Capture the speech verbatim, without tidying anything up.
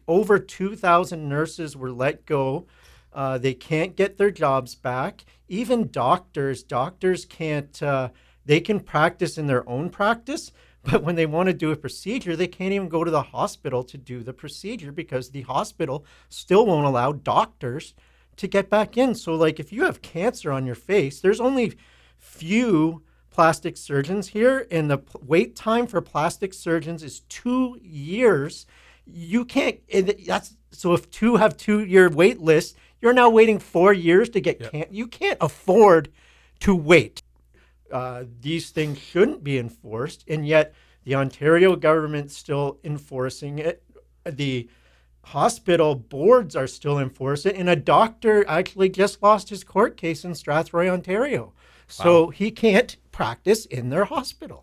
over two thousand nurses were let go. Uh, they can't get their jobs back. Even doctors, doctors can't, uh, they can practice in their own practice, but when they want to do a procedure, they can't even go to the hospital to do the procedure because the hospital still won't allow doctors to get back in. So, like, if you have cancer on your face, there's only few plastic surgeons here, and the wait time for plastic surgeons is two years. You can't, that's, so if two have two-year wait lists, you're now waiting four years to get, yep. can, you can't afford to wait. Uh, these things shouldn't be enforced, and yet the Ontario government's still enforcing it. The hospital boards are still enforcing it, and a doctor actually just lost his court case in Strathroy, Ontario. So wow. he can't practice in their hospital.